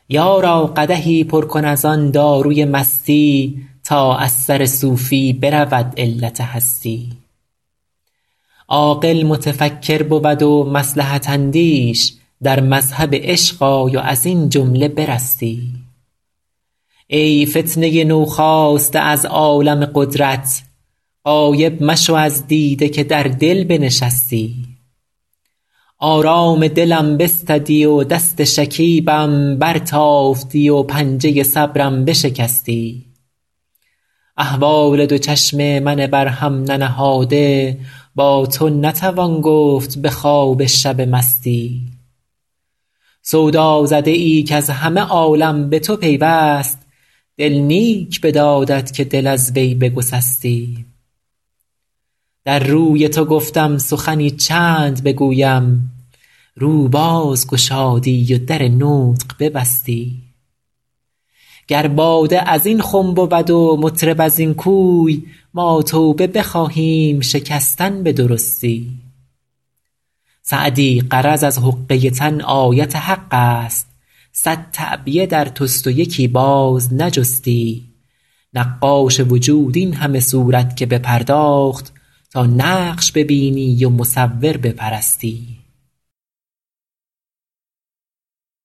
یارا قدحی پر کن از آن داروی مستی تا از سر صوفی برود علت هستی. عاقل متفکر بود و مصلحت اندیش، در مذهب عشق آی و از این جمله برستی. ای فتنه نوخاسته از عالم قدرت، غایب مشو از دیده که در دل بنشستی. آرام دلم بستدی و دست شکیبم برتافتی و پنجه صبرم بشکستی. احوال دو چشم من بر هم ننهاده، با تو نتوان گفت به خواب شب مستی. سودا زده ای کز همه عالم به تو پیوست، دل نیک بدادت که دل از وی بگسستی. در روی تو گفتم سخنی چند بگویم، رو باز گشادی و در نطق ببستی. گر باده از این خم بود و مطرب از این کوی، ما توبه بخواهیم شکستن به درستی. سعدی غرض از حقه تن آیت حق است، صد تعبیه در توست و یکی باز نجستی. نقاش وجود این همه صورت که بپرداخت، تا نقش ببینی و مصور بپرستی.